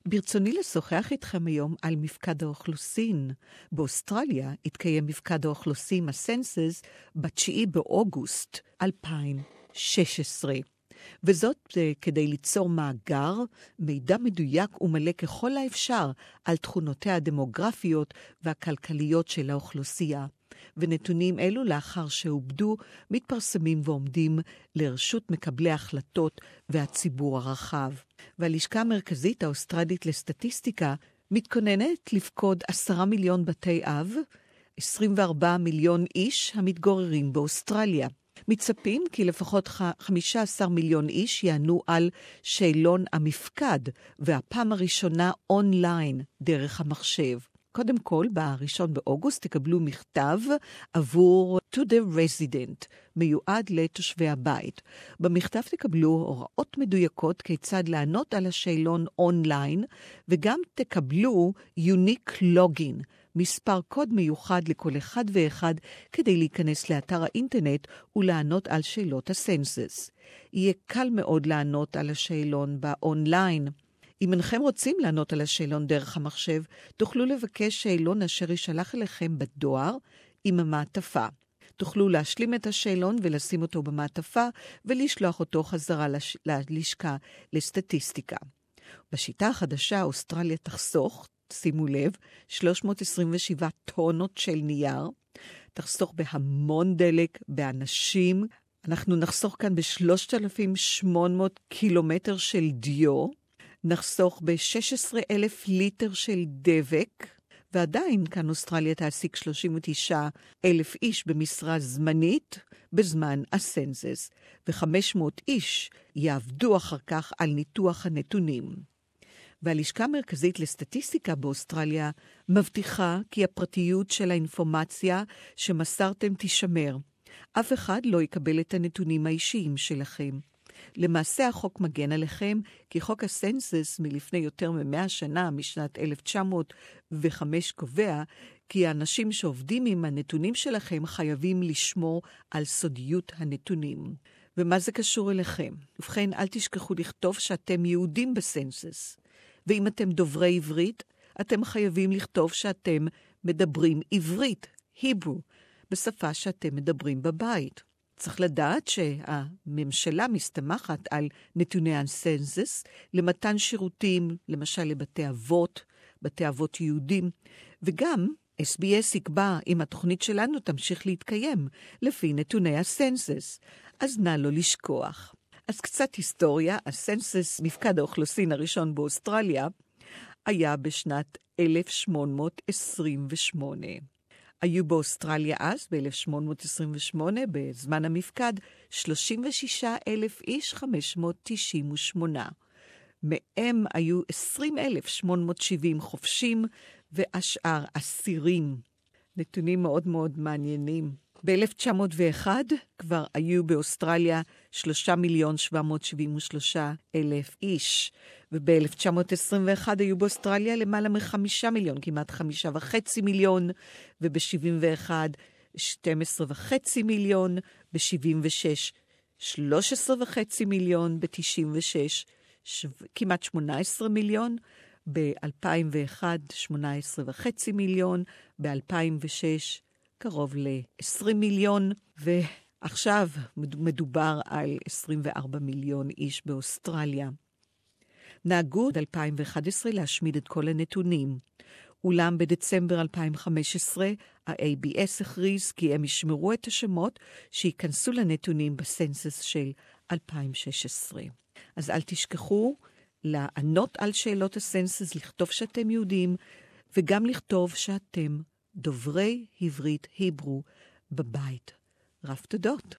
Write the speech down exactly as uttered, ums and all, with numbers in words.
ברצוני לשוחח איתכם היום על מפקד האוכלוסין. באוסטרליה התקיים מפקד האוכלוסין, הסנסס, בתשיעי באוגוסט אלפיים ושש עשרה. וזאת כדי ליצור מאגר, מידע מדויק ומלא ככל האפשר על תכונותיה הדמוגרפיות והכלכליות של האוכלוסייה. ונתונים אלו לאחר שעובדו מתפרסמים ועומדים לרשות מקבלי ההחלטות והציבור הרחב. והלשכה המרכזית האוסטרלית לסטטיסטיקה מתכוננת לפקוד עשרה מיליון בתי אב, עשרים וארבעה מיליון איש המתגוררים באוסטרליה. מצפים כי לפחות חמישה עשר מיליון איש יענו על שאלון המפקד, והפעם הראשונה אונליין דרך המחשב. קודם כל, בראשון באוגוסט תקבלו מכתב עבור to the resident, מיועד לתושבי הבית. במכתב תקבלו הוראות מדויקות כיצד לענות על השאלון אונליין, וגם תקבלו unique login, מספר קוד מיוחד לכל אחד ואחד כדי להיכנס לאתר האינטרנט ולענות על שאלות הסנסס. יהיה קל מאוד לענות על השאלון באונליין. אם אינכם רוצים לענות על השאלון דרך המחשב, תוכלו לבקש שאלון אשר יישלח אליכם בדואר עם המעטפה. תוכלו להשלים את השאלון ולשים אותו במעטפה ולשלוח אותו חזרה לש... ללשכה לסטטיסטיקה. בשיטה החדשה אוסטרליה תחסוך, שימו לב, שלוש מאות עשרים ושבע טונות של נייר, תחסוך בהמון דלק, באנשים. אנחנו נחסוך כאן ב-שלושת אלפים ושמונה מאות קילומטר של דיו, נחסוך ב-שישה עשר אלף ליטר של דבק, ועדיין כאן אוסטרליה תעסיק שלושים ותשעה אלף איש במשרה זמנית בזמן הסנסס, ו-חמש מאות איש יעבדו אחר כך על ניתוח הנתונים. והלשכה המרכזית לסטטיסטיקה באוסטרליה מבטיחה כי הפרטיות של האינפורמציה שמסרתם תישמר. אף אחד לא יקבל את הנתונים האישיים שלכם. למעשה החוק מגן עליכם, כי חוק הסנסס מלפני יותר ממאה שנה, משנת אלף תשע מאות וחמש, קובע כי האנשים שעובדים עם הנתונים שלכם חייבים לשמור על סודיות הנתונים. ומה זה קשור אליכם? ובכן, אל תשכחו לכתוב שאתם יהודים בסנסס. ואם אתם דוברי עברית, אתם חייבים לכתוב שאתם מדברים עברית, היברו, בשפה שאתם מדברים בבית. צריך לדעת שהממשלה מסתמכת על נתוני הסנסס למתן שירותים, למשל לבתי אבות, בתי אבות יהודים, וגם אס בי אס יקבע אם התוכנית שלנו תמשיך להתקיים לפי נתוני הסנסס, אז נא לא לשכוח. אז קצת היסטוריה, הסנסס, מפקד האוכלוסין הראשון באוסטרליה, היה בשנת אלף שמונה מאות עשרים ושמונה. היו באוסטרליה אז, ב-אלף שמונה מאות עשרים ושמונה, בזמן המפקד, שלושים ושישה אלף איש, חמש מאות תשעים ושמונה. מהם היו עשרים אלף שמונה מאות שבעים חופשים, והשאר אסירים. נתונים מאוד מאוד מעניינים. ב-אלף תשע מאות ואחת כבר היו באוסטרליה שלושה מיליון שבע מאות שבעים ושלושה אלף איש, וב-אלף תשע מאות עשרים ואחת היו באוסטרליה למעלה מחמישה מיליון, כמעט חמישה וחצי מיליון, וב-שבעים ואחת שתים עשרה וחצי מיליון, ב-שבעים ושש שלוש עשרה וחצי מיליון, ב-תשעים ושש ש... כמעט שמונה עשרה מיליון, ב-אלפיים ואחת שמונה עשרה וחצי מיליון, ב-אלפיים ושש קרוב ל-עשרים מיליון, ועכשיו מדובר על עשרים וארבעה מיליון איש באוסטרליה. נהגו עד אלפיים ואחת עשרה להשמיד את כל הנתונים. אולם בדצמבר אלפיים וחמש עשרה ה-איי בי אס הכריז כי הם ישמרו את השמות שייכנסו לנתונים בסנסס של אלפיים ושש עשרה. אז אל תשכחו לענות על שאלות הסנסס, לכתוב שאתם יהודים, וגם לכתוב שאתם דוברי עברית היברו בבית. רב תודות.